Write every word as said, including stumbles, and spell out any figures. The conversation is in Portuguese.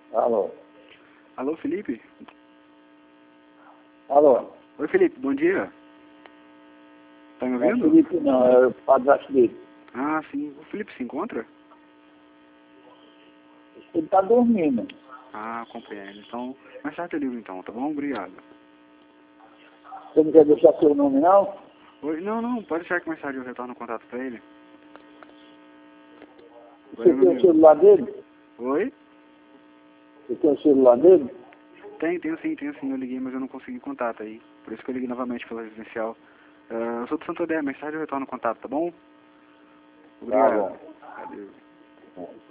Alô? Alô, Felipe? Alô? Oi, Felipe, bom dia. Tá me Não é ouvindo? Felipe não, é o Padre Felipe. Ah, sim. O Felipe se encontra? Ele tá dormindo. Ah, compreendo. Então, mais tarde eu ligo então, tá bom? Obrigado. Você não quer deixar seu nome não? Oi, não, não, pode deixar que mais tarde eu retorno o contato pra ele. Você Valeu, meu tem o amigo. celular dele? Oi? Você tem o celular dele? Tem, tenho sim, tenho sim. Eu liguei, mas eu não consegui contato aí. Por isso que eu liguei novamente pela residencial. Ah, eu sou do Santo André, mais tarde eu retorno o contato, tá bom? Tá Obrigado. bom. Valeu. É.